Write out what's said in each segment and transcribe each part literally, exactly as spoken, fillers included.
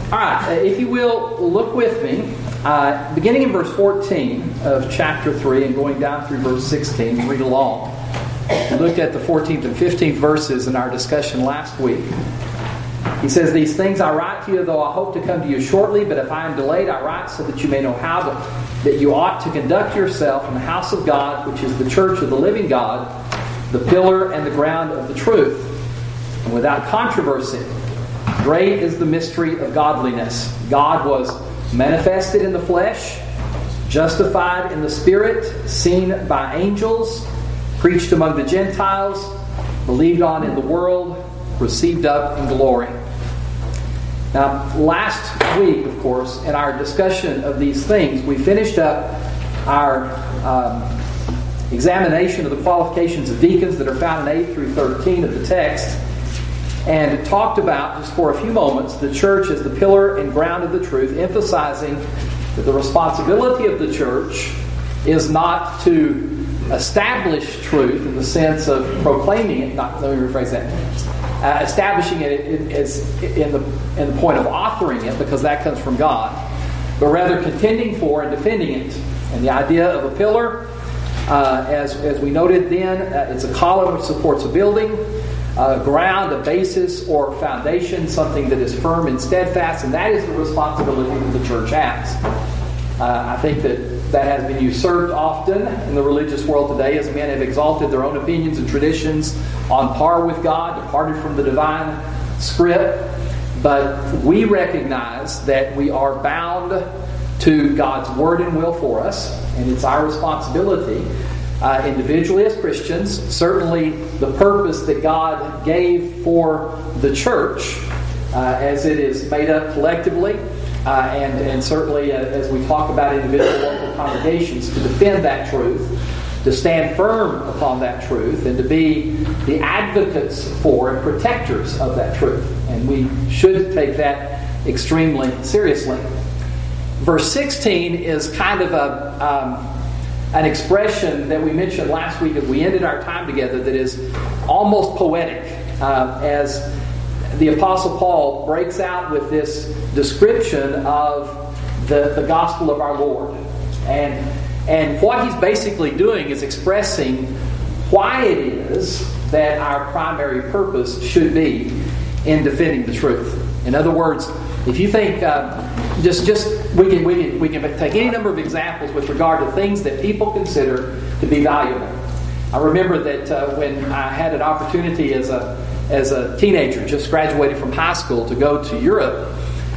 All right, uh, if you will, look with me, uh, beginning in verse fourteen of chapter three and going down through verse sixteen, read along. We looked at the fourteenth and fifteenth verses in our discussion last week. He says, "These things I write to you, though I hope to come to you shortly, but if I am delayed, I write so that you may know how to, that you ought to conduct yourself in the house of God, which is the church of the living God, the pillar and the ground of the truth, and without controversy. Great is the mystery of godliness. God was manifested in the flesh, justified in the spirit, seen by angels, preached among the Gentiles, believed on in the world, received up in glory." Now, last week, of course, in our discussion of these things, we finished up our um, examination of the qualifications of deacons that are found in eight through thirteen of the text, and talked about, just for a few moments, the church as the pillar and ground of the truth, emphasizing that the responsibility of the church is not to establish truth in the sense of proclaiming it, not, let me rephrase that, uh, establishing it as in the, in the point of authoring it, because that comes from God, but rather contending for and defending it. And the idea of a pillar, uh, as, as we noted then, uh, it's a column which supports a building, a ground, a basis, or foundation, something that is firm and steadfast, and that is the responsibility that the church has. Uh, I think that that has been usurped often in the religious world today, as men have exalted their own opinions and traditions on par with God, departed from the divine script. But we recognize that we are bound to God's word and will for us, and it's our responsibility Uh, individually as Christians, certainly the purpose that God gave for the church uh, as it is made up collectively, uh, and, and certainly uh, as we talk about individual local congregations, to defend that truth, to stand firm upon that truth, and to be the advocates for and protectors of that truth. And we should take that extremely seriously. Verse sixteen is kind of a um, an expression that we mentioned last week as we ended our time together that is almost poetic, uh, as the Apostle Paul breaks out with this description of the, the gospel of our Lord. And, and what he's basically doing is expressing why it is that our primary purpose should be in defending the truth. In other words, if you think, uh, just just we can we can we can take any number of examples with regard to things that people consider to be valuable. I remember that uh, when I had an opportunity as a as a teenager, just graduated from high school, to go to Europe.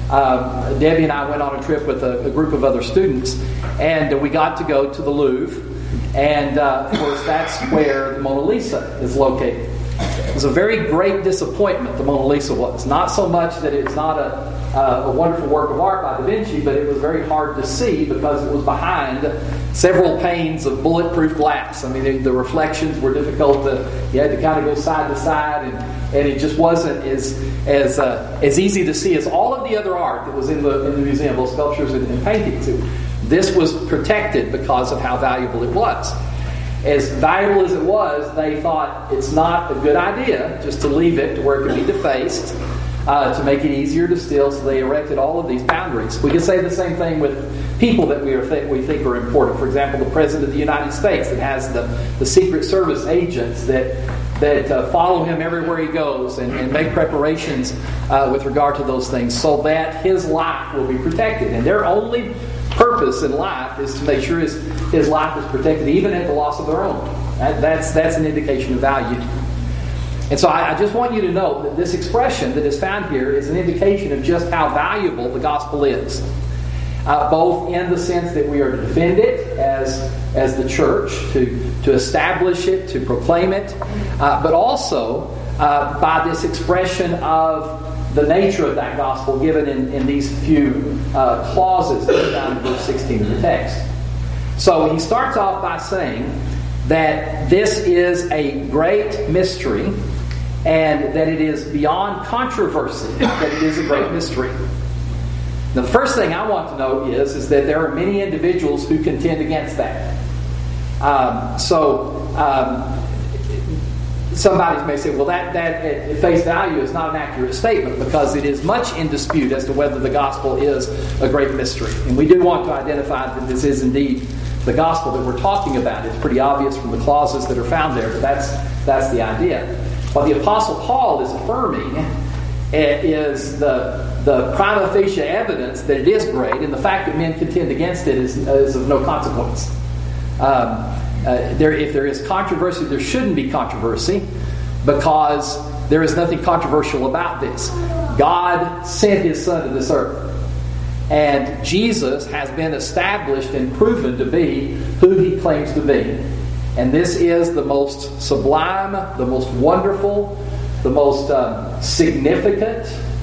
Uh, Debbie and I went on a trip with a, a group of other students, and we got to go to the Louvre, and uh, of course that's where the Mona Lisa is located. It was a very great disappointment, the Mona Lisa was. Not so much that it's not a, uh, a wonderful work of art by Da Vinci, but it was very hard to see because it was behind several panes of bulletproof glass. I mean, it, the reflections were difficult to, you had to kind of go side to side, and, and it just wasn't as as uh, as easy to see as all of the other art that was in the in the museum, those sculptures and, and paintings. It, this was protected because of how valuable it was. As valuable as it was, they thought it's not a good idea just to leave it to where it could be defaced, uh, to make it easier to steal, so they erected all of these boundaries. We can say the same thing with people that we are th- we think are important. For example, the President of the United States that has the, the Secret Service agents that that uh, follow him everywhere he goes and, and make preparations uh, with regard to those things so that his life will be protected. And their only purpose in life is to make sure his, his life is protected, even at the loss of their own. That, that's that's an indication of value. And so I, I just want you to know that this expression that is found here is an indication of just how valuable the gospel is. Uh, both in the sense that we are to defend it as, as the church, to, to establish it, to proclaim it, uh, but also uh, by this expression of the nature of that gospel given in, in these few uh, clauses that are found in verse sixteen of the text. So he starts off by saying that this is a great mystery and that it is beyond controversy, that it is a great mystery. Now, the first thing I want to note is, is that there are many individuals who contend against that. Um, so, um, somebody may say, well, that, that at face value is not an accurate statement because it is much in dispute as to whether the gospel is a great mystery. And we do want to identify that this is indeed the gospel that we're talking about. It's pretty obvious from the clauses that are found there, but that's, that's the idea. What the Apostle Paul is affirming is the, the prima facie evidence that it is great, and the fact that men contend against it is, is of no consequence. Um, Uh, there, if there is controversy, there shouldn't be controversy because there is nothing controversial about this. God sent His Son to this earth. And Jesus has been established and proven to be who He claims to be. And this is the most sublime, the most wonderful, the most um, significant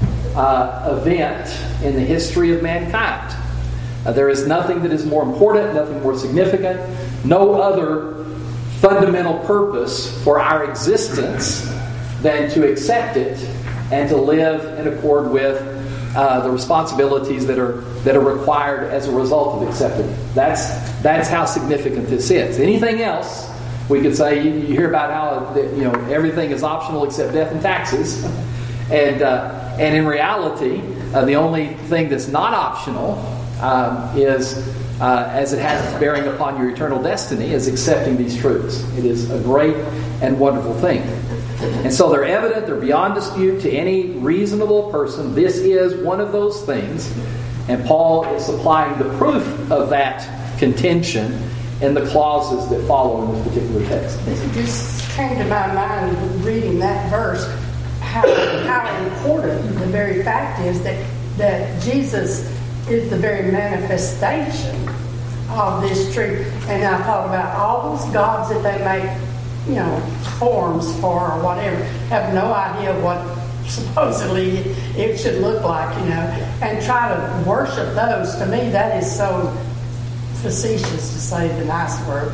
uh, event in the history of mankind. Uh, there is nothing that is more important, nothing more significant, no other fundamental purpose for our existence than to accept it and to live in accord with uh, the responsibilities that are that are required as a result of accepting it. That's that's how significant this is. Anything else, we could say, you, you hear about how you know everything is optional except death and taxes, and uh, and in reality, uh, the only thing that's not optional um, is. Uh, as it has its bearing upon your eternal destiny, is accepting these truths. It is a great and wonderful thing. And so they're evident, they're beyond dispute to any reasonable person. This is one of those things. And Paul is supplying the proof of that contention in the clauses that follow in this particular text. It just came to my mind reading that verse, how, how important the very fact is that, that Jesus is the very manifestation of this truth. And I thought about all those gods that they make, you know, forms for or whatever, have no idea what supposedly it should look like, you know, and try to worship those. To me, that is so facetious, to say the nice word.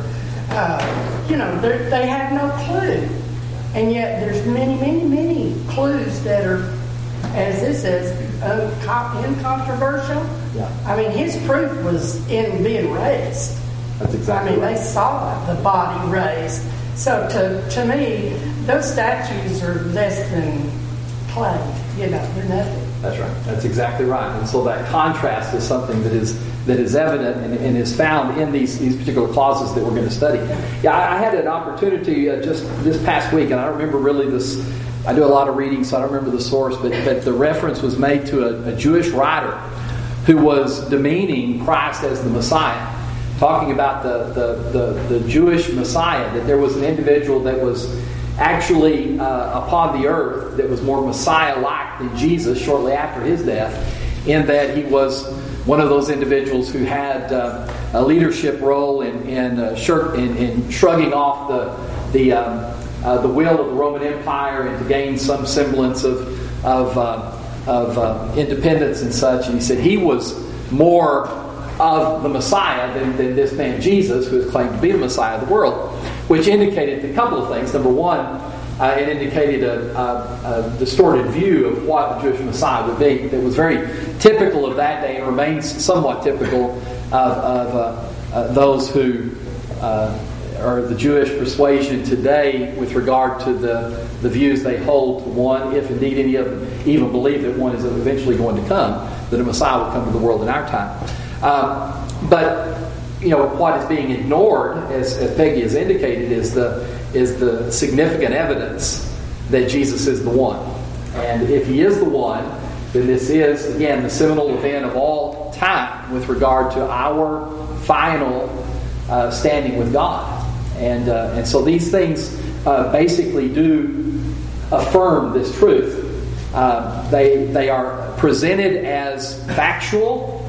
Uh, you know, they have no clue. And yet there's many, many, many clues that are, as this is, incontroversial. Yeah. I mean, his proof was in being raised. That's exactly I mean, right. they saw the body raised. So to to me, those statues are less than clay. You know, they're nothing. That's right. That's exactly right. And so that contrast is something that is that is evident and, and is found in these, these particular clauses that we're going to study. Yeah, I, I had an opportunity uh, just this past week, and I don't remember really this. I do a lot of reading, so I don't remember the source, but, but the reference was made to a, a Jewish writer who was demeaning Christ as the Messiah, talking about the, the, the, the Jewish Messiah, that there was an individual that was actually uh, upon the earth that was more Messiah-like than Jesus shortly after his death, in that he was one of those individuals who had uh, a leadership role in, in, uh, shir- in, in shrugging off the, the um, Uh, the will of the Roman Empire and to gain some semblance of of, uh, of uh, independence and such. And he said he was more of the Messiah than, than this man Jesus, who has claimed to be the Messiah of the world, which indicated a couple of things. Number one, uh, it indicated a, a, a distorted view of what the Jewish Messiah would be that was very typical of that day and remains somewhat typical of, of uh, uh, those who uh, or the Jewish persuasion today with regard to the, the views they hold to one, if indeed any of them even believe that one is eventually going to come, that a Messiah will come to the world in our time. Um, but, you know, what is being ignored, as, as Peggy has indicated, is the is the significant evidence that Jesus is the one. And if He is the one, then this is, again, the seminal event of all time with regard to our final uh, standing with God. And uh, and so these things uh, basically do affirm this truth. Uh, they they are presented as factual.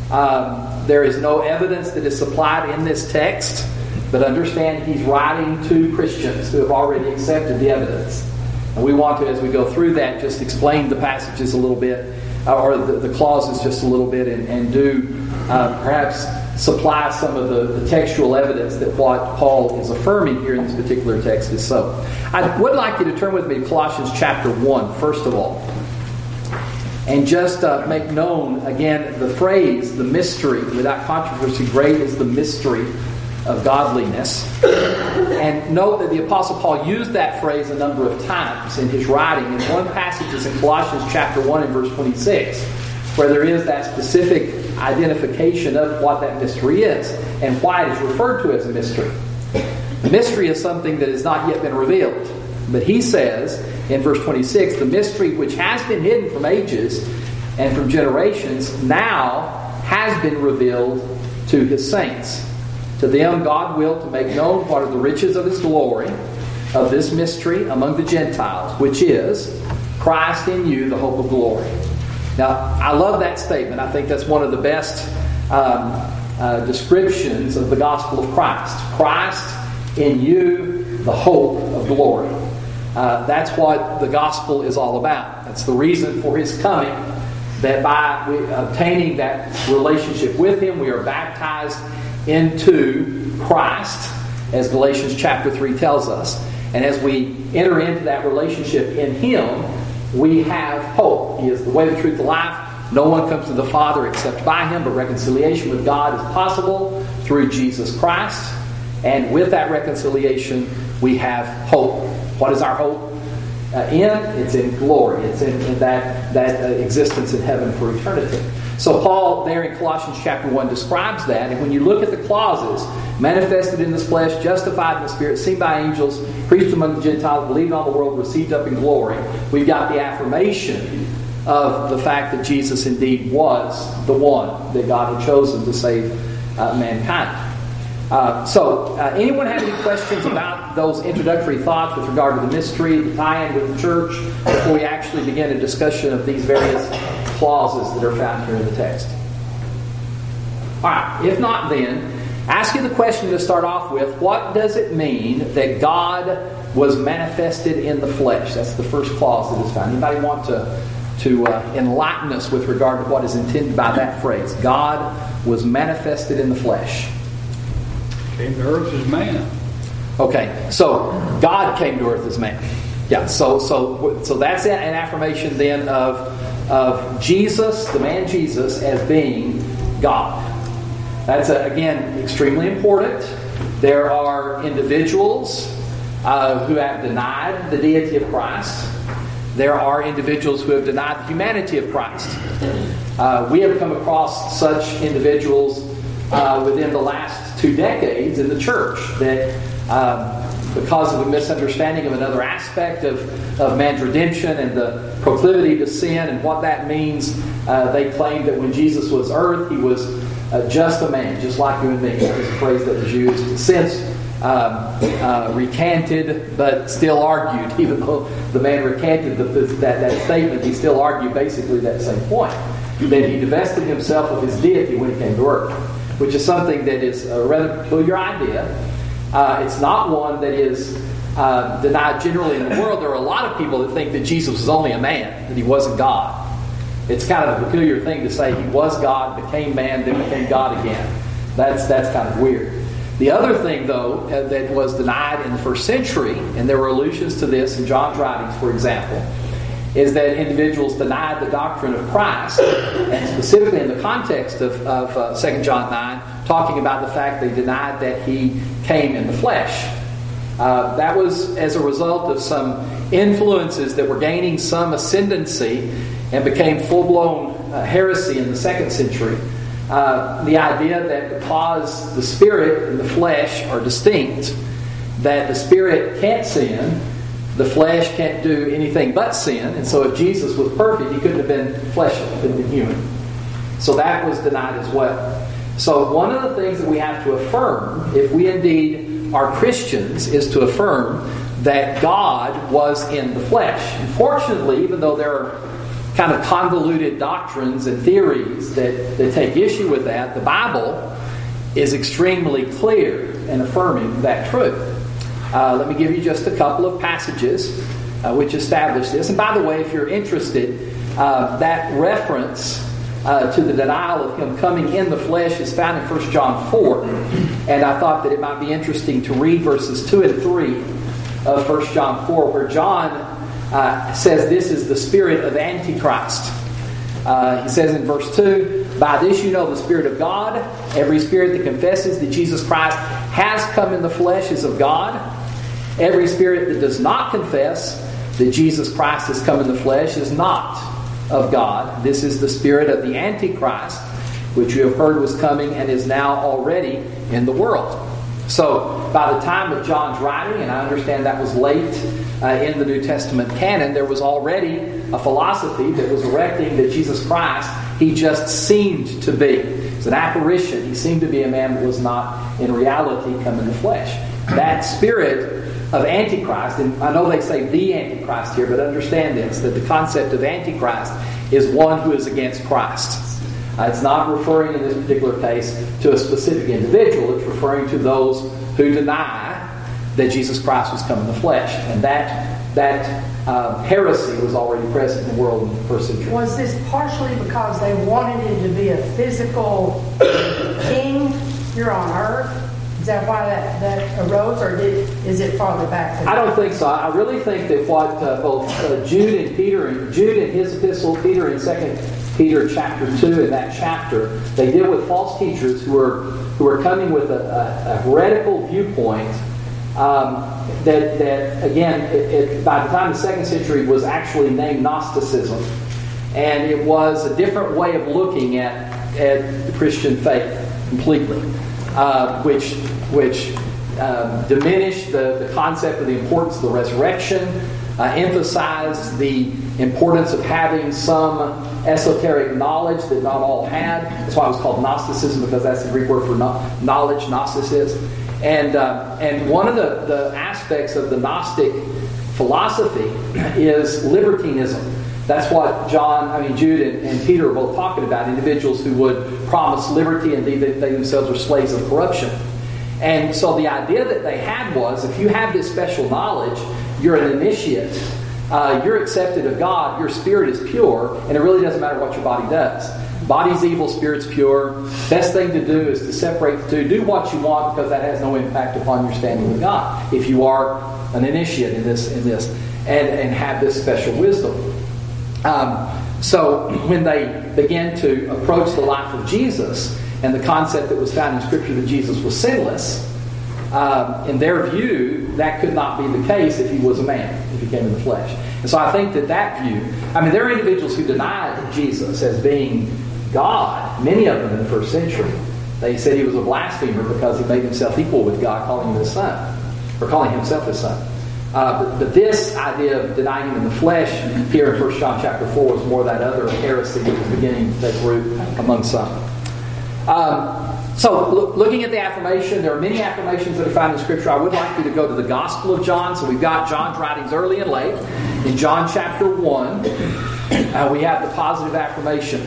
Um, there is no evidence that is supplied in this text, but understand he's writing to Christians who have already accepted the evidence. And we want to, as we go through that, just explain the passages a little bit, or the, the clauses just a little bit, and, and do uh, perhaps supply some of the, the textual evidence that what Paul is affirming here in this particular text is so. I would like you to turn with me to Colossians chapter one, first of all, and just uh, make known, again, the phrase, the mystery, without controversy, great is the mystery of godliness. And note that the Apostle Paul used that phrase a number of times in his writing. In one passage is in Colossians chapter one and verse twenty-six, where there is that specific identification of what that mystery is and why it is referred to as a mystery. The mystery is something that has not yet been revealed. But he says in verse twenty-six, the mystery which has been hidden from ages and from generations now has been revealed to His saints. To them God willed to make known what are the riches of His glory, of this mystery among the Gentiles, which is Christ in you, the hope of glory. Now, I love that statement. I think that's one of the best um, uh, descriptions of the gospel of Christ. Christ in you, the hope of glory. Uh, that's what the gospel is all about. That's the reason for His coming, that by we, obtaining that relationship with Him, we are baptized into Christ, as Galatians chapter three tells us. And as we enter into that relationship in Him, we have hope. He is the way, the truth, the life. No one comes to the Father except by Him, but reconciliation with God is possible through Jesus Christ. And with that reconciliation, we have hope. What is our hope? Uh, in? It's in glory. It's in, in that, that uh, existence in heaven for eternity. So Paul, there in Colossians chapter one, describes that. And when you look at the clauses, manifested in this flesh, justified in the Spirit, seen by angels, preached among the Gentiles, believed on the world, received up in glory, we've got the affirmation of the fact that Jesus indeed was the one that God had chosen to save uh, mankind. Uh, so, uh, anyone have any questions about those introductory thoughts with regard to the mystery, the tie-in with the church, before we actually begin a discussion of these various clauses that are found here in the text? All right. If not, then, ask you the question to start off with: what does it mean that God was manifested in the flesh? That's the first clause that is found. Anybody want to to uh, enlighten us with regard to what is intended by that phrase? God was manifested in the flesh. Came to earth as man. Okay, so God came to earth as man. Yeah, so so so that's an affirmation then of of Jesus, the man Jesus, as being God. That's uh, again extremely important. There are individuals uh, who have denied the deity of Christ. There are individuals who have denied the humanity of Christ. Uh, we have come across such individuals uh, within the last two decades in the church that um, because of a misunderstanding of another aspect of, of man's redemption and the proclivity to sin and what that means, uh, they claimed that when Jesus was earth, He was uh, just a man, just like you and me. That was a phrase that was used since um, uh, recanted, but still argued. Even though the man recanted the, that, that statement, he still argued basically that same point. That He divested Himself of His deity when He came to earth, which is something that is a rather peculiar idea. Uh, it's not one that is uh, denied generally in the world. There are a lot of people that think that Jesus was only a man, that He wasn't God. It's kind of a peculiar thing to say He was God, became man, then became God again. That's that's kind of weird. The other thing, though, uh, that was denied in the first century, and there were allusions to this in John's writings, for example, is that individuals denied the doctrine of Christ, and specifically in the context of, of uh, Second John nine, talking about the fact they denied that He came in the flesh. Uh, that was as a result of some influences that were gaining some ascendancy and became full-blown uh, heresy in the second century. Uh, the idea that because the Spirit and the flesh are distinct, that the Spirit can't sin, the flesh can't do anything but sin, and so if Jesus was perfect, He couldn't have been fleshly, He couldn't have been human. So that was denied as well. So one of the things that we have to affirm, if we indeed are Christians, is to affirm that God was in the flesh. Unfortunately, even though there are kind of convoluted doctrines and theories that, that take issue with that, the Bible is extremely clear in affirming that truth. Uh, let me give you just a couple of passages uh, which establish this. And by the way, if you're interested, uh, that reference uh, to the denial of Him coming in the flesh is found in First John four. And I thought that it might be interesting to read verses two and three of First John four, where John uh, says this is the spirit of Antichrist. Uh, he says in verse two, By this you know the Spirit of God. Every spirit that confesses that Jesus Christ has come in the flesh is of God. Every spirit that does not confess that Jesus Christ has come in the flesh is not of God. This is the spirit of the Antichrist, which you have heard was coming and is now already in the world. So, by the time of John's writing, and I understand that was late uh, in the New Testament canon, there was already a philosophy that was erecting that Jesus Christ, He just seemed to be. It's an apparition. He seemed to be a man that was not in reality come in the flesh. That spirit of Antichrist, and I know they say the Antichrist here, but understand this, that the concept of Antichrist is one who is against Christ. Uh, it's not referring in this particular case to a specific individual. It's referring to those who deny that Jesus Christ was come in the flesh. And that that uh, heresy was already present in the world in the first century. Was this partially because they wanted him to be a physical king here on earth? Is that why that, that arose, or did, is it farther back? Than I don't think so. I really think that what uh, both uh, Jude and Peter, and Jude in his epistle, Peter in Second Peter chapter two, in that chapter, they deal with false teachers who are who are coming with a, a, a heretical viewpoint. Um, that that again, it, it, by the time of the second century, was actually named Gnosticism, and it was a different way of looking at at the Christian faith completely. Uh, which which um, diminished the, the concept of the importance of the resurrection, uh, emphasized the importance of having some esoteric knowledge that not all had. That's why it was called Gnosticism, because that's the Greek word for no, knowledge, Gnosticism. And uh, and one of the, the aspects of the Gnostic philosophy is libertinism. That's what John, I mean Jude and, and Peter are both talking about, individuals who would promise liberty and they, they themselves are slaves of corruption. And so the idea that they had was, if you have this special knowledge, you're an initiate, uh, you're accepted of God, your spirit is pure, and it really doesn't matter what your body does. Body's evil, spirit's pure. Best thing to do is to separate the two. Do what you want, because that has no impact upon your standing with God, if you are an initiate in this, in this and, and have this special wisdom. Um, so when they began to approach the life of Jesus and the concept that was found in Scripture that Jesus was sinless, um, in their view, that could not be the case if he was a man, if he came in the flesh. And so I think that that view, I mean, there are individuals who denied Jesus as being God, many of them in the first century. They said he was a blasphemer because he made himself equal with God, calling him his son, or calling himself his son. Uh, but, but this idea of denying him in the flesh here in First John chapter four was more that other heresy that was beginning to take root among some. Um, so, look, looking at the affirmation, there are many affirmations that are found in Scripture. I would like you to go to the Gospel of John. So we've got John's writings early and late. In John chapter one, uh, we have the positive affirmation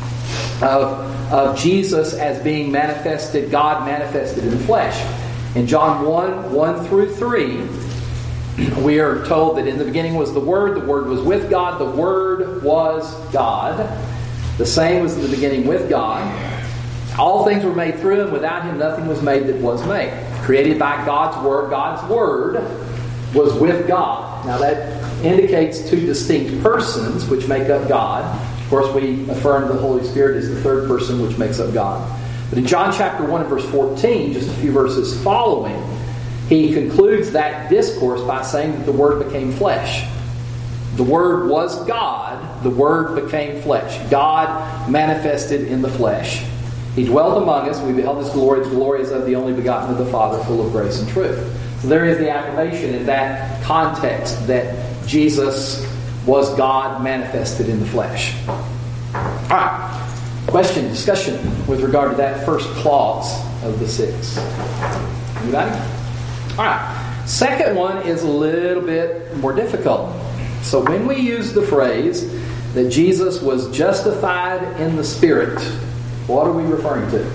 of, of Jesus as being manifested, God manifested in the flesh. In John one, one through three, we are told that in the beginning was the Word, the Word was with God, the Word was God. The same was in the beginning with God. All things were made through Him. Without Him nothing was made that was made. Created by God's Word. God's Word was with God. Now that indicates two distinct persons which make up God. Of course, we affirm the Holy Spirit is the third person which makes up God. But in John chapter one and verse fourteen, just a few verses following, he concludes that discourse by saying that the Word became flesh. The Word was God. The Word became flesh. God manifested in the flesh. He dwelt among us. We beheld His glory. His glory is of the only begotten of the Father, full of grace and truth. So there is the affirmation in that context that Jesus was God manifested in the flesh. All right. Question, discussion with regard to that first clause of the six. Anybody? All right. Second one is a little bit more difficult. So when we use the phrase that Jesus was justified in the Spirit, what are we referring to?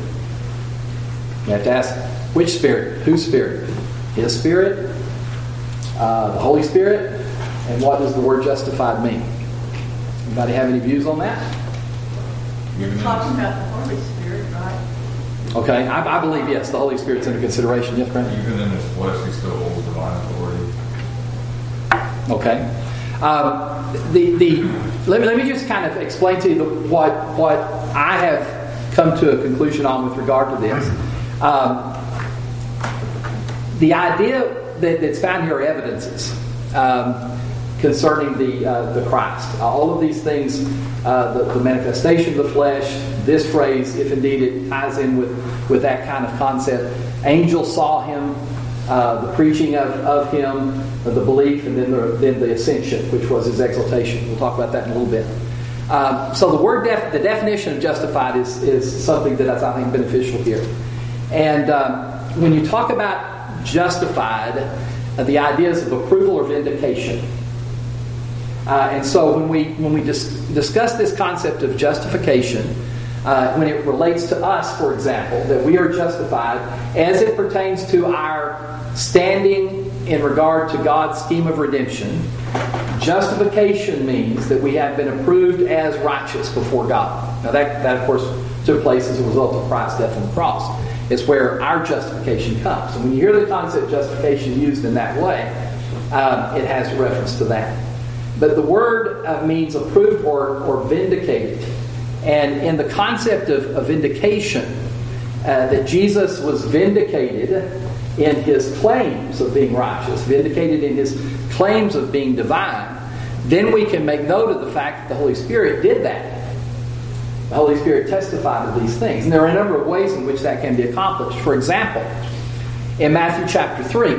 You have to ask, which Spirit? Whose Spirit? His Spirit? Uh, the Holy Spirit? And what does the word justified mean? Anybody have any views on that? You're talking about the Holy Spirit, right? Okay, I, I believe, yes, the Holy Spirit's under consideration. Yes, Brent? Even in his flesh, he still holds divine authority. Okay. Um, the the let me, let me just kind of explain to you the, what what I have come to a conclusion on with regard to this. Um, the idea that, that's found here are evidences um, concerning the uh, the Christ. All of these things, uh, the, the manifestation of the flesh, this phrase, if indeed it ties in with, with that kind of concept. Angels saw him, uh, the preaching of, of him, uh, the belief, and then the, then the ascension, which was his exaltation. We'll talk about that in a little bit. Um, so the word, def- the definition of justified is, is something that is, I think, beneficial here. And um, when you talk about justified, uh, the ideas of approval or vindication. Uh, and so when we when we dis- discuss this concept of justification, uh, when it relates to us, for example, that we are justified as it pertains to our standing in regard to God's scheme of redemption, justification means that we have been approved as righteous before God. Now that, that of course, took place as a result of Christ's death on the cross. It's where our justification comes. And when you hear the concept justification used in that way, um, it has reference to that. But the word uh, means approved or, or vindicated. And in the concept of, of vindication, uh, that Jesus was vindicated in his claims of being righteous, vindicated in his claims of being divine, then we can make note of the fact that the Holy Spirit did that. The Holy Spirit testified to these things. And there are a number of ways in which that can be accomplished. For example, in Matthew chapter three,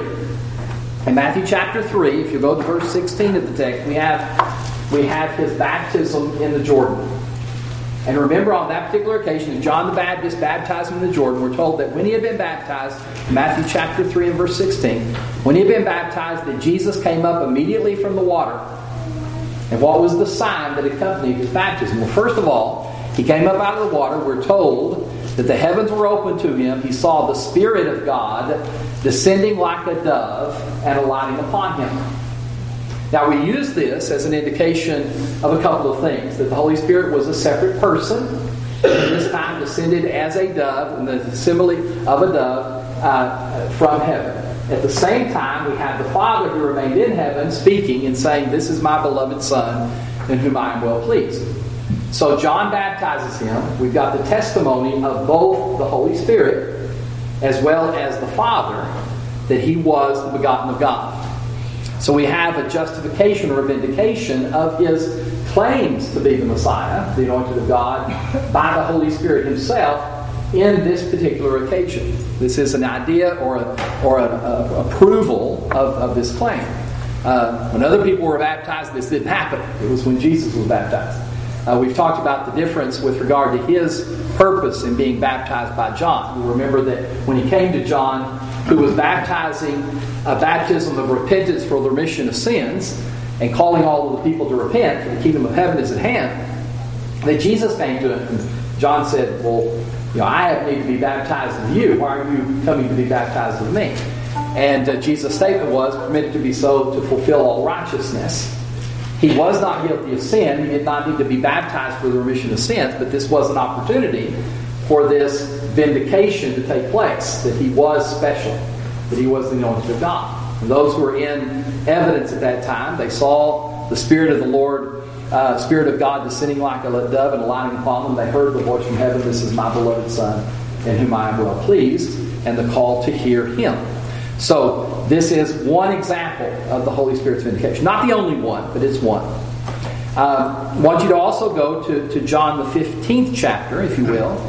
in Matthew chapter three, if you go to verse sixteen of the text, we have, we have his baptism in the Jordan. And remember, on that particular occasion, as John the Baptist baptized him in the Jordan, we're told that when he had been baptized, Matthew chapter three and verse sixteen, when he had been baptized, that Jesus came up immediately from the water. And what was the sign that accompanied his baptism? Well, first of all, he came up out of the water. We're told that the heavens were opened to him. He saw the Spirit of God descending like a dove and alighting upon him. Now, we use this as an indication of a couple of things. That the Holy Spirit was a separate person, and this time descended as a dove, and the simile of a dove uh, from heaven. At the same time, we have the Father who remained in heaven speaking and saying, "This is my beloved Son, in whom I am well pleased." So John baptizes him. We've got the testimony of both the Holy Spirit as well as the Father that he was the begotten of God. So we have a justification or a vindication of his claims to be the Messiah, the anointed of God, by the Holy Spirit himself in this particular occasion. This is an idea or a, or an approval of, of this claim. Uh, when other people were baptized, this didn't happen. It was when Jesus was baptized. Uh, we've talked about the difference with regard to his purpose in being baptized by John. You remember that when he came to John, who was baptizing a baptism of repentance for the remission of sins and calling all of the people to repent, for the kingdom of heaven is at hand, that Jesus came to him. And John said, "Well, you know, I need to be baptized of you. Why are you coming to be baptized of me?" And uh, Jesus' statement was, "Permitted to be so to fulfill all righteousness." He was not guilty of sin. He did not need to be baptized for the remission of sins, but this was an opportunity for this vindication to take place, that he was special, that he was the anointed of God. And those who were in evidence at that time, they saw the Spirit of the Lord, uh, Spirit of God descending like a dove and alighting upon them. They heard the voice from heaven, "This is my beloved Son, in whom I am well pleased," and the call to hear him. So this is one example of the Holy Spirit's vindication. Not the only one, but it's one. Um, I want you to also go to, to John the fifteenth chapter, if you will.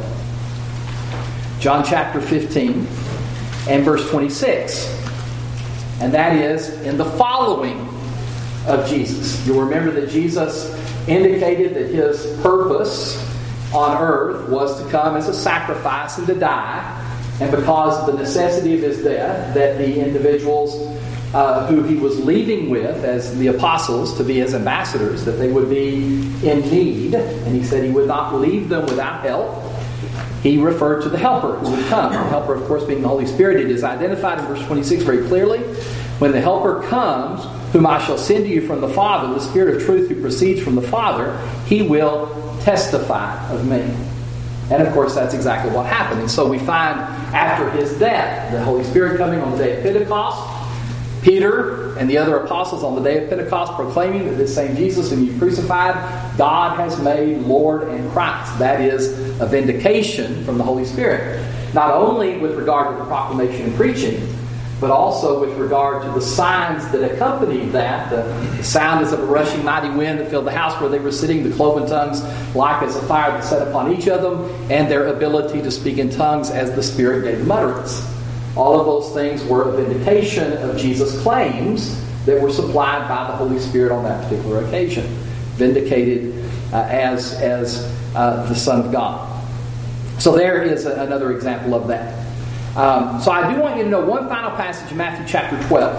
John chapter fifteen and verse twenty-six. And that is in the following of Jesus. You'll remember that Jesus indicated that his purpose on earth was to come as a sacrifice and to die. And because of the necessity of his death, that the individuals uh, who he was leaving with as the apostles to be his ambassadors, that they would be in need. And he said he would not leave them without help. He referred to the Helper who would come. The Helper, of course, being the Holy Spirit. It is identified in verse twenty-six very clearly. When the Helper comes, whom I shall send to you from the Father, the Spirit of truth who proceeds from the Father, he will testify of me. And of course, that's exactly what happened. And so we find after his death, the Holy Spirit coming on the day of Pentecost, Peter and the other apostles on the day of Pentecost proclaiming that this same Jesus whom you crucified, God has made Lord and Christ. That is a vindication from the Holy Spirit. Not only with regard to the proclamation and preaching, but also with regard to the signs that accompanied that. The, the sound as of a rushing mighty wind that filled the house where they were sitting, the cloven tongues like as a fire that set upon each of them, and their ability to speak in tongues as the Spirit gave them utterance. All of those things were a vindication of Jesus' claims that were supplied by the Holy Spirit on that particular occasion. Vindicated uh, as, as uh, the Son of God. So there is a, another example of that. Um, so I do want you to know one final passage in Matthew chapter twelve.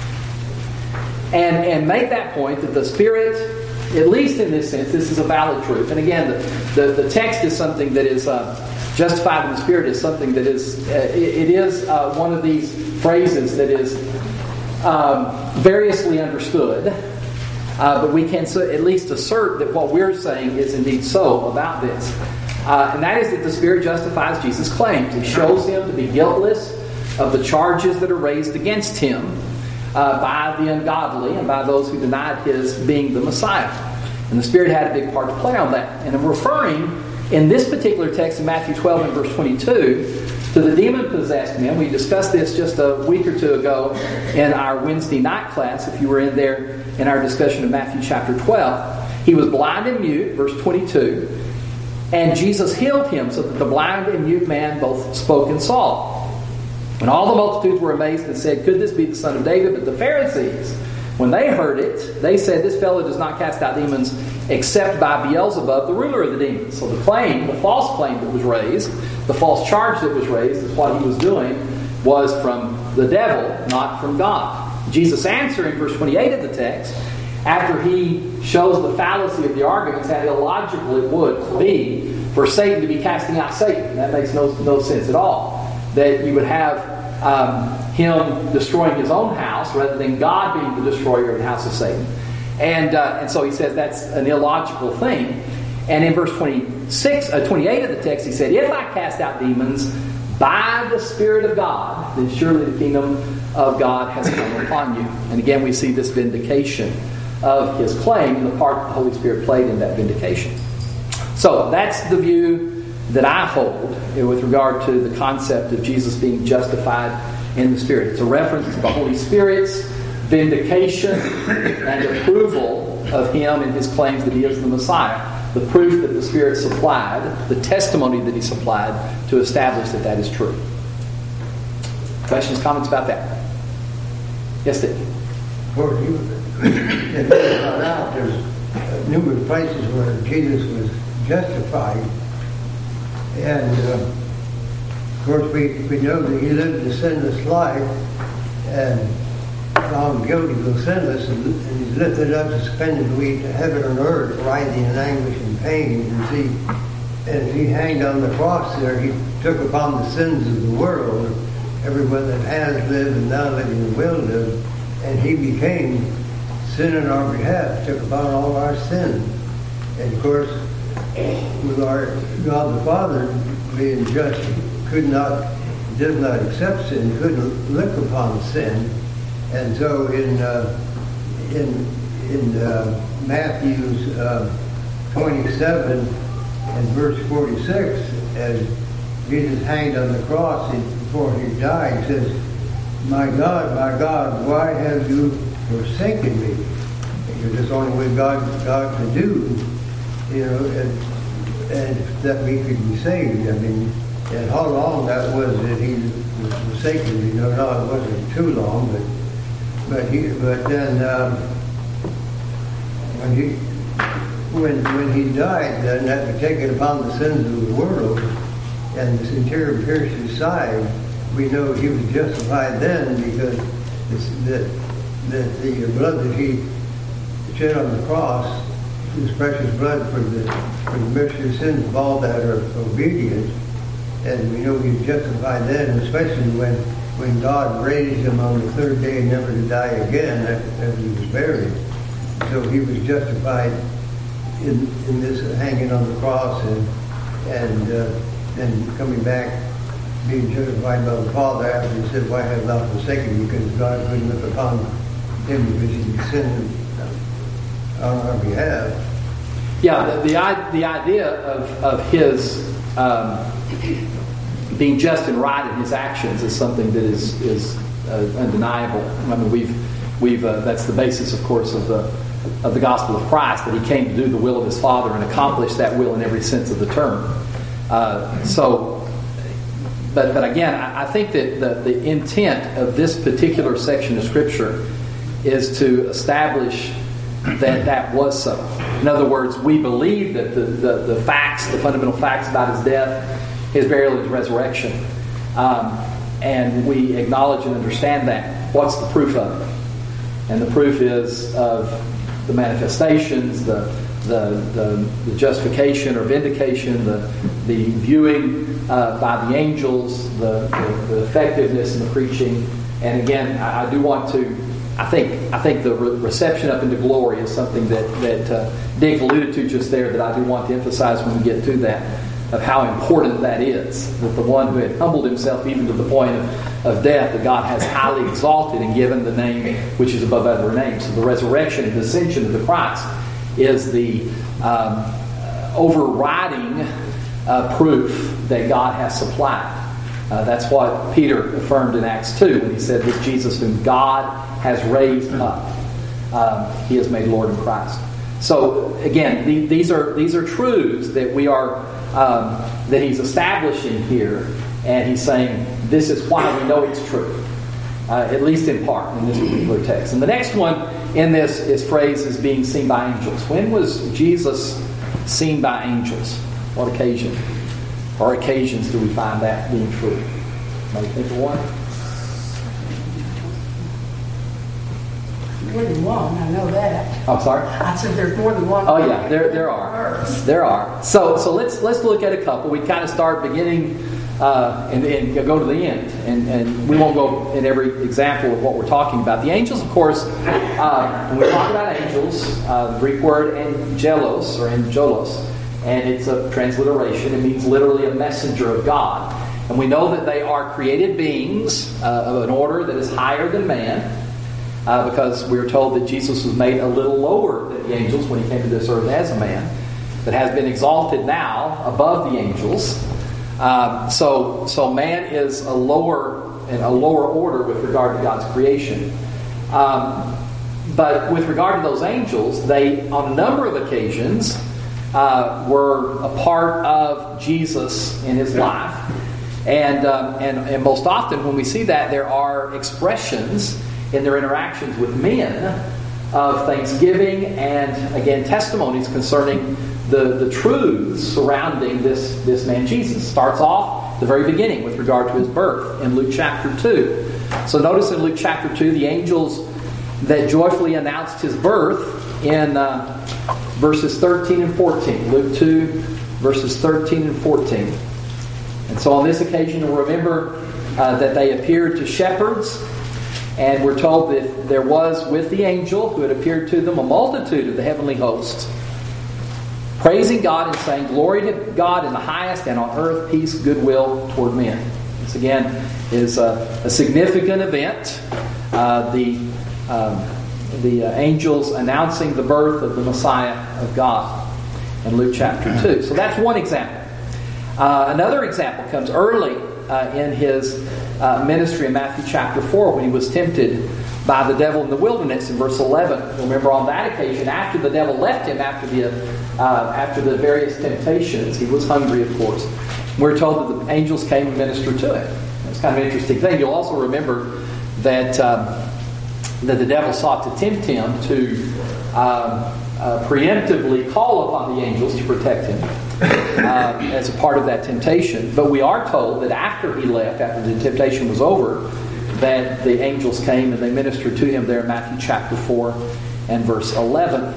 And, and make that point that the Spirit, at least in this sense, this is a valid truth. And again, the, the, the text is something that is uh, justified in the Spirit is something that is, uh, it, it is uh, one of these phrases that is um, variously understood. Uh, but we can so, at least assert that what we're saying is indeed so about this. Uh, and that is that the Spirit justifies Jesus' claims. He shows him to be guiltless of the charges that are raised against him uh, by the ungodly and by those who denied his being the Messiah. And the Spirit had a big part to play on that. And I'm referring in this particular text in Matthew twelve and verse twenty-two to the demon-possessed men. We discussed this just a week or two ago in our Wednesday night class, if you were in there in our discussion of Matthew chapter twelve. He was blind and mute, verse twenty-two. And Jesus healed him so that the blind and mute man both spoke and saw. And all the multitudes were amazed and said, "Could this be the Son of David?" But the Pharisees, when they heard it, they said, "This fellow does not cast out demons except by Beelzebub, the ruler of the demons." So the claim, the false claim that was raised, the false charge that was raised, is what he was doing was from the devil, not from God. Jesus answered in verse twenty-eight of the text, after he shows the fallacy of the arguments, how illogical it would be for Satan to be casting out Satan. That makes no, no sense at all. That you would have um, him destroying his own house rather than God being the destroyer of the house of Satan. And uh, and so he says that's an illogical thing. And in verse twenty-six, uh, twenty-eight of the text, he said, "If I cast out demons by the Spirit of God, then surely the kingdom of God has come upon you." And again, we see this vindication of his claim and the part that the Holy Spirit played in that vindication. So that's the view that I hold with regard to the concept of Jesus being justified in the Spirit. It's a reference to the Holy Spirit's vindication and approval of him and his claims that he is the Messiah. The proof that the Spirit supplied, the testimony that he supplied to establish that that is true. Questions, comments about that? Yes, Dick? Well, you, if you found out, there's numerous places where Jesus was justified. And, uh, of course, we, we know that he lived a sinless life and found guilty of sinless, and, and he's lifted up, suspended we to heaven and earth, writhing in anguish and pain. And see, and he hanged on the cross there, he took upon the sins of the world, everyone that has lived and now living and will live, and he became sin in our behalf, took upon all our sins. And of course, with our God the Father being just, could not, does not accept sin, couldn't look upon sin. And so in uh, in in uh, Matthew's uh, twenty-seven and verse forty-six, as Jesus hanged on the cross before he died, he says, "My God, my God, why have you forsaken me?" Because that's the only way God God can do, you know, and, and that we could be saved. I mean, and how long that was that he was forsaken, you know, no, it wasn't too long, but but he but then um, when he when when he died, then that was taken upon the sins of the world, and the centurion pierced his side. We know he was justified then because this, that that the blood that he shed on the cross, his precious blood for the for the remission of sins of all that are obedient, and we know he was justified then, especially when when God raised him on the third day, never to die again after he was buried. So he was justified in in this hanging on the cross and and uh, and coming back being justified by the Father after he said, why have thou forsaken me? Because God couldn't look upon him because he sinned on our behalf. Yeah, the, the, the idea of, of his um, being just and right in his actions is something that is, is uh, undeniable. I mean, we've, we've, uh, that's the basis, of course, of the of the gospel of Christ, that he came to do the will of his Father and accomplish that will in every sense of the term. Uh, so, but but again, I, I think that the, the intent of this particular section of Scripture is to establish that that was so. In other words, we believe that the, the, the facts, the fundamental facts about his death, his burial, and his resurrection, um, and we acknowledge and understand that. What's the proof of it? And the proof is of the manifestations, the the, the, the justification or vindication, the the viewing uh, by the angels, the, the, the effectiveness in the preaching, and again, I, I do want to. I think I think the re- reception up into glory is something that that uh, Dick alluded to just there. That I do want to emphasize when we get to that, of how important that is. That the one who had humbled himself even to the point of, of death, that God has highly exalted and given the name which is above other names. So the resurrection and ascension of the Christ is the um, overriding uh, proof that God has supplied. Uh, that's what Peter affirmed in Acts two when he said, "This Jesus whom God has raised up, um, he has made Lord in Christ." So again, the, these are these are truths that we are um, that he's establishing here, and he's saying this is why we know it's true, uh, at least in part in this particular text. And the next one in this is phrase as being seen by angels. When was Jesus seen by angels? What occasion? Or occasions do we find that being true? Maybe think of one. More than one, I know that. I'm sorry? I said there's more than one. Oh yeah, there there are. There are. So so let's let's look at a couple. We kind of start beginning uh, and, and go to the end, and and we won't go in every example of what we're talking about. The angels, of course, uh, when we talk about angels, uh, the Greek word angelos or angelos, and it's a transliteration. It means literally a messenger of God, and we know that they are created beings uh, of an order that is higher than man. Uh, because we are told that Jesus was made a little lower than the angels when he came to this earth as a man, but has been exalted now above the angels. Um, so, so man is a lower in a lower order with regard to God's creation. Um, but with regard to those angels, they, on a number of occasions, uh, were a part of Jesus in his life, and, um, and and most often when we see that, there are expressions in their interactions with men of thanksgiving and, again, testimonies concerning the, the truths surrounding this, this man Jesus. Starts off the very beginning with regard to his birth in Luke chapter two. So notice in Luke chapter two, the angels that joyfully announced his birth in uh, verses thirteen and fourteen. Luke two, verses thirteen and fourteen. And so on this occasion, you'll remember uh, that they appeared to shepherds. And we're told that there was with the angel who had appeared to them a multitude of the heavenly hosts, praising God and saying, "Glory to God in the highest, and on earth peace, goodwill toward men." This again is a, a significant event. Uh, the um, the uh, angels announcing the birth of the Messiah of God in Luke chapter two. So that's one example. Uh, another example comes early uh, in his Uh, ministry in Matthew chapter four when he was tempted by the devil in the wilderness in verse eleven. Remember, on that occasion, after the devil left him, after the uh, after the various temptations, he was hungry, of course. We're told that the angels came and ministered to him. It's kind of an interesting thing. You'll also remember that um, that the devil sought to tempt him to um, uh, preemptively call upon the angels to protect him. Uh, as a part of that temptation. But we are told that after he left, after the temptation was over, that the angels came and they ministered to him there in Matthew chapter four and verse eleven.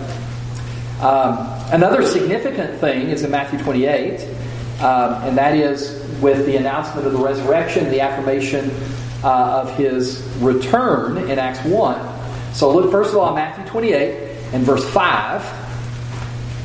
Um, another significant thing is in Matthew twenty-eight, um, and that is with the announcement of the resurrection, the affirmation uh, of his return in Acts one. So look first of all at Matthew twenty-eight and verse five.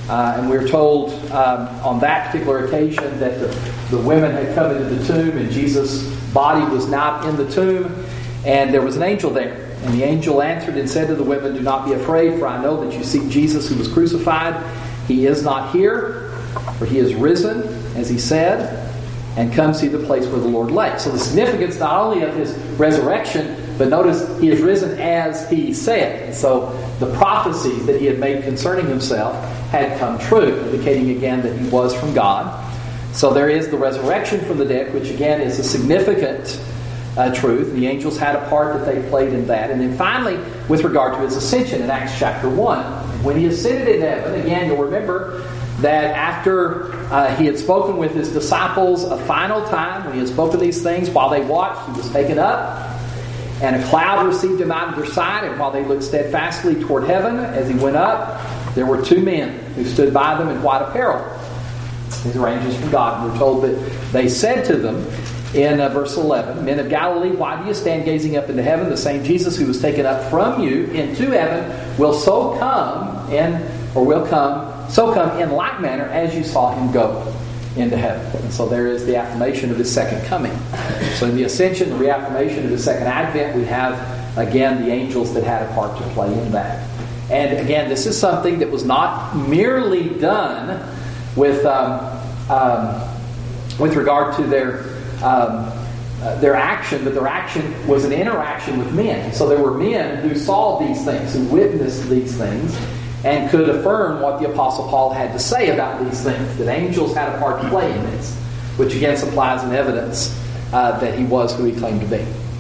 Uh, and we're told um, on that particular occasion that the, the women had come into the tomb and Jesus' body was not in the tomb, and there was an angel there. And the angel answered and said to the women, "Do not be afraid, for I know that you seek Jesus who was crucified. He is not here, for he is risen, as he said, and come see the place where the Lord lay." So the significance not only of his resurrection, but notice he is risen as he said. And so the prophecies that he had made concerning himself had come true, indicating again that he was from God. So there is the resurrection from the dead, which again is a significant uh, truth. The angels had a part that they played in that. And then finally, with regard to his ascension in Acts chapter one, when he ascended into heaven, again, you'll remember that after uh, he had spoken with his disciples a final time, when he had spoken these things, while they watched, he was taken up, and a cloud received him out of their sight, and while they looked steadfastly toward heaven as he went up, there were two men who stood by them in white apparel. These are angels from God. And we're told that they said to them in uh, verse eleven, "Men of Galilee, why do you stand gazing up into heaven? The same Jesus who was taken up from you into heaven will so come in, or will come, so come in like manner as you saw him go into heaven." And so there is the affirmation of his second coming. So in the ascension, the reaffirmation of his second advent, we have again the angels that had a part to play in that. And again, this is something that was not merely done with um, um, with regard to their um, uh, their action, but their action was an interaction with men. So there were men who saw these things, who witnessed these things, and could affirm what the Apostle Paul had to say about these things, that angels had a part to play in this, which again supplies an evidence uh, that he was who he claimed to be.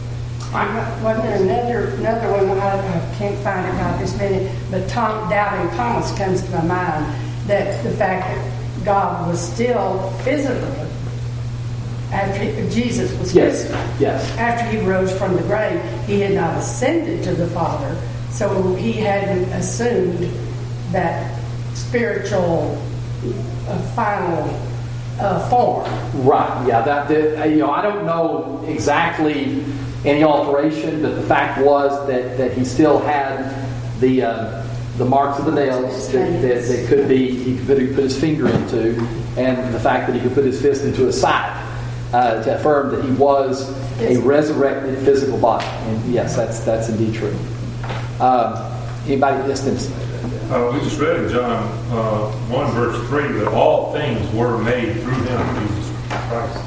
Wasn't there another, another one, I, I can't find it right this minute, but Tom, Doubting Thomas comes to my mind, that the fact that God was still physical after he, Jesus was Yes, physical. yes. After he rose from the grave, he had not ascended to the Father, so he hadn't assumed that spiritual uh, final uh, form. Right, yeah. That, that you know, I don't know exactly any alteration, but the fact was that, that he still had the uh, the marks of the nails that, that, that could be he could put, put his finger into, and the fact that he could put his fist into his side uh, to affirm that he was a resurrected physical body. And yes, that's that's indeed true. Um, anybody distance? Uh, we just read in John uh, one verse three that all things were made through him, Jesus Christ.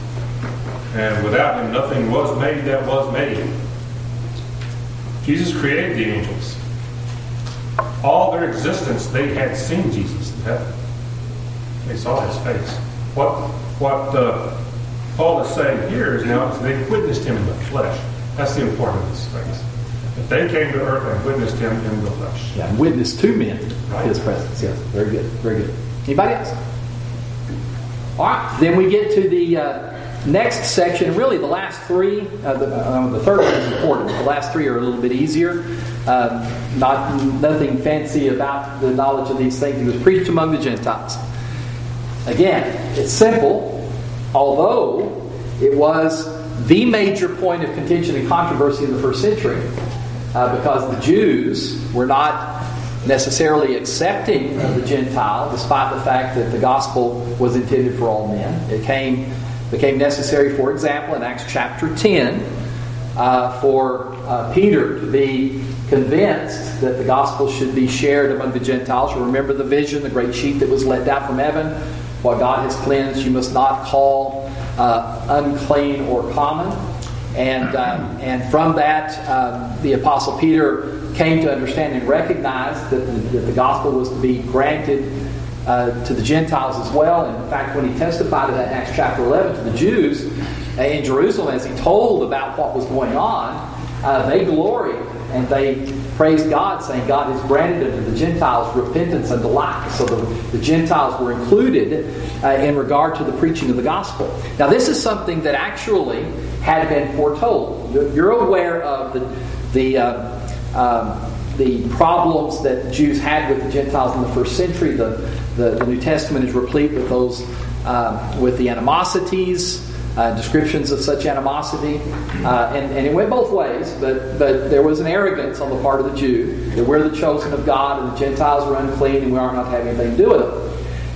And without him, nothing was made that was made. Jesus created the angels. All their existence, they had seen Jesus in heaven. They saw his face. What what uh, Paul is saying here is now they witnessed him in the flesh. That's the importance of this phrase. That they came to earth and witnessed him in the flesh. Yeah, witnessed to men Right. his presence. Yes, very good, very good. Anybody else? All right, then we get to the uh, next section. Really, the last three. Uh, the, uh, the third one is important. The last three are a little bit easier. Uh, not nothing fancy about the knowledge of these things. He was preached among the Gentiles. Again, it's simple, although it was the major point of contention and controversy in the first century, uh, because the Jews were not necessarily accepting of the Gentile, despite the fact that the gospel was intended for all men. It came became necessary, for example, in Acts chapter ten, uh, for uh, Peter to be convinced that the gospel should be shared among the Gentiles. You remember the vision, the great sheet that was let down from heaven. What God has cleansed, you must not call uh, unclean or common. And um, and from that, um, the Apostle Peter came to understand and recognize that the, that the gospel was to be granted uh, to the Gentiles as well. And in fact, when he testified in that Acts chapter eleven to the Jews in Jerusalem, as he told about what was going on, uh, they gloried and they praised God, saying, God has granted unto the Gentiles repentance and delight. So the, the Gentiles were included uh, in regard to the preaching of the gospel. Now, this is something that actually had been foretold. You're aware of the the uh, um, the problems that the Jews had with the Gentiles in the first century. The the, the New Testament is replete with those uh, with the animosities. Uh, descriptions of such animosity, uh, and, and it went both ways, but but there was an arrogance on the part of the Jew that we're the chosen of God and the Gentiles are unclean and we are not having anything to do with them.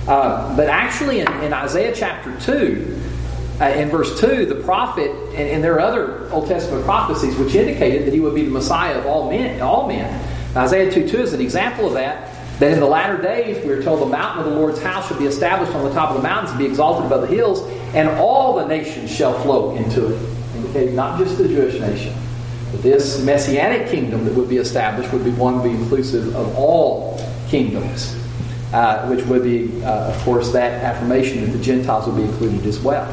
Uh, but actually in, in Isaiah chapter two, uh, in verse two, the prophet, and, and there are other Old Testament prophecies which indicated that he would be the Messiah of all men. All men. Isaiah two two is an example of that. That in the latter days, we are told the mountain of the Lord's house shall be established on the top of the mountains and be exalted above the hills, and all the nations shall flow into it. Indicating not just the Jewish nation, but this messianic kingdom that would be established would be one to be inclusive of all kingdoms, uh, which would be, uh, of course, that affirmation that the Gentiles would be included as well.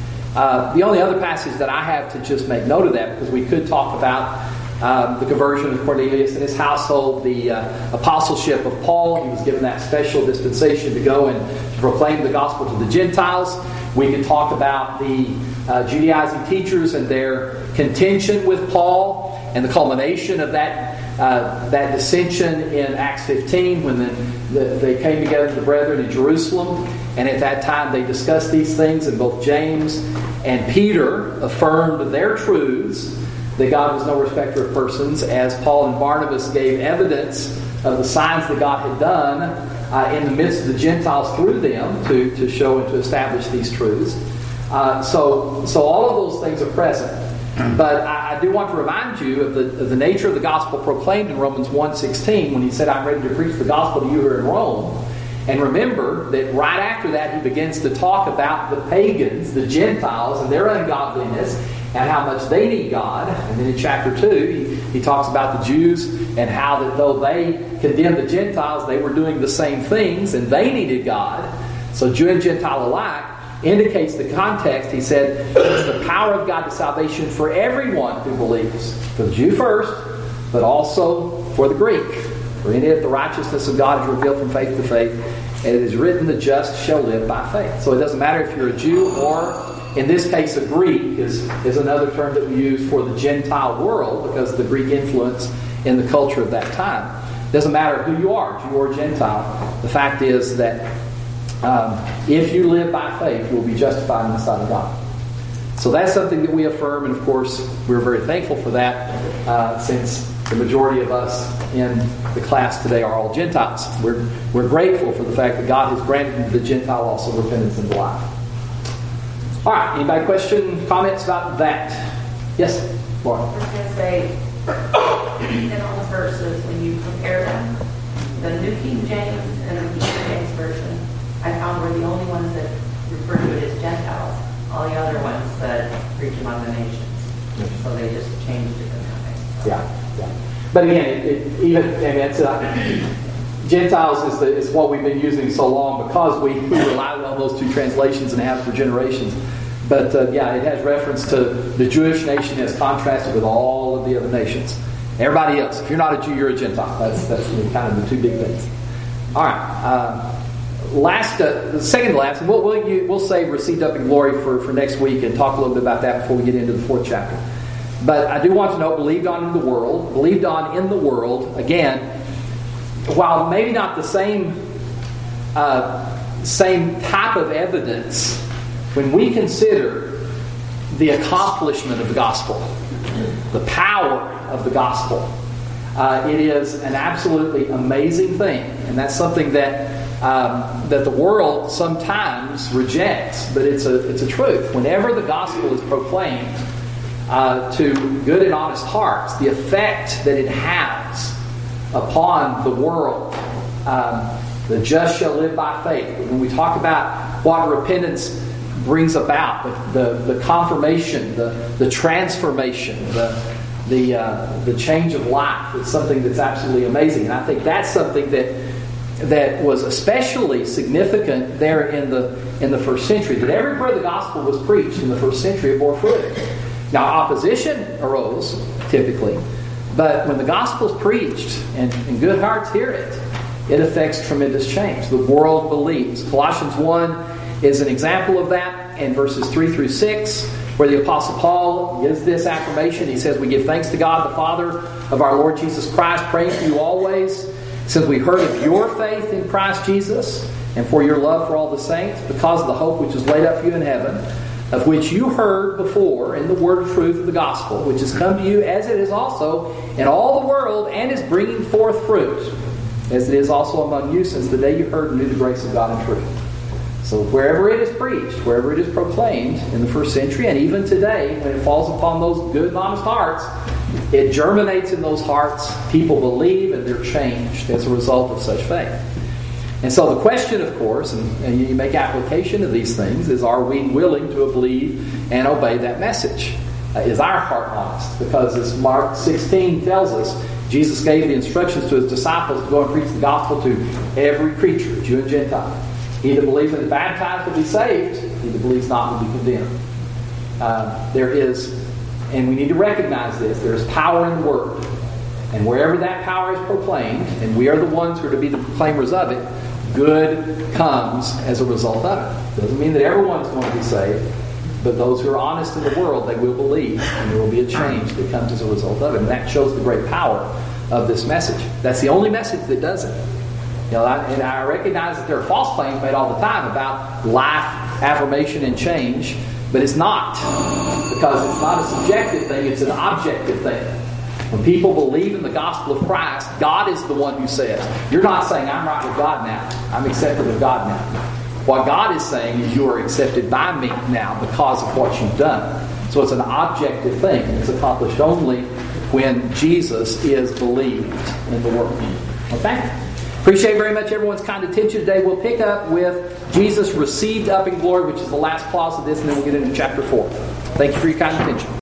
Uh, the only other passage that I have to just make note of that, because we could talk about Um, the conversion of Cornelius and his household, the uh, apostleship of Paul. He was given that special dispensation to go and to proclaim the gospel to the Gentiles. We could talk about the uh, Judaizing teachers and their contention with Paul and the culmination of that uh, that dissension in Acts fifteen when the, the, they came together, the brethren in Jerusalem. And at that time they discussed these things, and both James and Peter affirmed their truths, that God was no respecter of persons, as Paul and Barnabas gave evidence of the signs that God had done uh, in the midst of the Gentiles through them to, to show and to establish these truths. Uh, so, so all of those things are present. But I, I do want to remind you of the, of the nature of the gospel proclaimed in Romans one sixteen when he said, I'm ready to preach the gospel to you who are in Rome. And remember that right after that he begins to talk about the pagans, the Gentiles, and their ungodliness, and how much they need God. And then in chapter two, he, he talks about the Jews and how that though they condemned the Gentiles, they were doing the same things and they needed God. So Jew and Gentile alike indicates the context. He said, it's the power of God to salvation for everyone who believes. For the Jew first, but also for the Greek. For in it the righteousness of God is revealed from faith to faith. And it is written, the just shall live by faith. So it doesn't matter if you're a Jew or, in this case, a Greek is, is another term that we use for the Gentile world because of the Greek influence in the culture of that time. It doesn't matter who you are, Jew or Gentile. The fact is that um, if you live by faith, you will be justified in the sight of God. So that's something that we affirm, and of course, we're very thankful for that uh, since the majority of us in the class today are all Gentiles. We're, we're grateful for the fact that God has granted the Gentile also repentance and life. All right, anybody question, comments about that? Yes, Laura? I was going to say, in all the verses, when you compare them, the New King James and the King James Version, I found were the only ones that refer to it as Gentiles. All the other ones said, preach among the nations. So they just changed it in that way. Yeah. Yeah. But again, it, it, even I mean, it's, uh, Gentiles is, the, is what we've been using so long because we, we relied on those two translations and have for generations. But uh, yeah, it has reference to the Jewish nation as contrasted with all of the other nations. Everybody else, if you're not a Jew, you're a Gentile. That's that's kind of the two big things. All right. Uh, last, uh, the second to last, and we'll we'll, you, we'll save received up in glory for, for next week and talk a little bit about that before we get into the fourth chapter. But I do want to know, believed on in the world, believed on in the world, again, while maybe not the same uh, same type of evidence, when we consider the accomplishment of the gospel, the power of the gospel, uh, it is an absolutely amazing thing. And that's something that um, that the world sometimes rejects, but it's a, it's a truth. Whenever the gospel is proclaimed, Uh, to good and honest hearts, the effect that it has upon the world. Um, the just shall live by faith. When we talk about what repentance brings about, the, the, the confirmation, the, the transformation, the the uh, the change of life, it's something that's absolutely amazing. And I think that's something that that was especially significant there in the in the first century. That everywhere the gospel was preached in the first century, it bore fruit. Now, opposition arose, typically, but when the gospel is preached and, and good hearts hear it, it affects tremendous change. The world believes. Colossians one is an example of that in verses three through six, where the Apostle Paul gives this affirmation. He says, we give thanks to God, the Father of our Lord Jesus Christ, praying for you always, since we heard of your faith in Christ Jesus, and for your love for all the saints, because of the hope which is laid up for you in heaven, of which you heard before in the word of truth of the gospel, which has come to you as it is also in all the world and is bringing forth fruit, as it is also among you since the day you heard and knew the grace of God and truth. So wherever it is preached, wherever it is proclaimed in the first century, and even today, when it falls upon those good and honest hearts, it germinates in those hearts. People believe and they're changed as a result of such faith. And so the question, of course, and, and you make application of these things, is are we willing to believe and obey that message? Uh, is our heart honest? Because as Mark sixteen tells us, Jesus gave the instructions to his disciples to go and preach the gospel to every creature, Jew and Gentile. He that believes and is baptized will be saved. He that believes not will be condemned. Uh, there is, and we need to recognize this, there is power in the Word. And wherever that power is proclaimed, and we are the ones who are to be the proclaimers of it, good comes as a result of it. Doesn't mean that everyone's going to be saved, but those who are honest in the world, they will believe, and there will be a change that comes as a result of it. And that shows the great power of this message. That's the only message that does it. You know, I, and I recognize that there are false claims made all the time about life, affirmation, and change, but it's not. Because it's not a subjective thing, it's an objective thing. When people believe in the gospel of Christ, God is the one who says, you're not saying, I'm right with God now. I'm accepted of God now. What God is saying is you are accepted by me now because of what you've done. So it's an objective thing. It's accomplished only when Jesus is believed in the world. Okay? Appreciate very much everyone's kind attention today. We'll pick up with Jesus received up in glory, which is the last clause of this, and then we'll get into chapter four. Thank you for your kind attention.